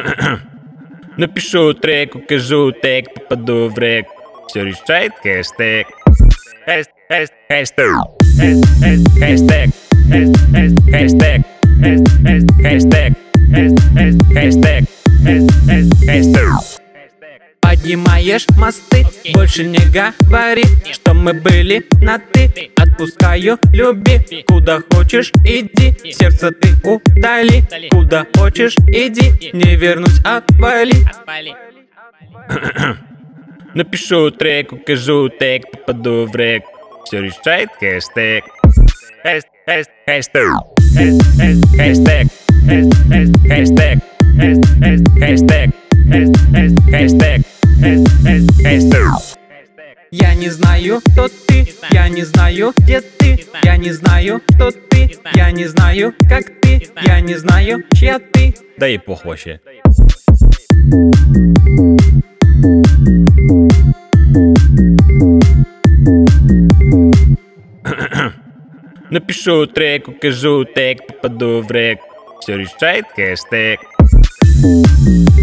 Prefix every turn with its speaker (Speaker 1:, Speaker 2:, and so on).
Speaker 1: Напишу трек, укажу тег, попаду в рек. Все решает хэштег. Хэштег. Хэштег. Хэштег. Хэштег. Хэштег. Хэштег.
Speaker 2: Поднимаешь мосты, больше не говори, что мы были на ты. Отпускаю, люби, куда хочешь иди, сердце ты удали, куда хочешь иди, не вернусь, отвали.
Speaker 1: Напишу трек, укажу тег, попаду в рек. Все решает хэштег. Хэштег. Хэштег. Хэштег. Хэштег. Хэштег. Хэштег.
Speaker 2: Я не знаю, кто ты, я не знаю, где ты, я не знаю, что ты, я не знаю, как ты, я не знаю, чья ты.
Speaker 1: Да и похуй вообще. Напишу трек, укажу тег, попаду в рек. Все решает хэштег.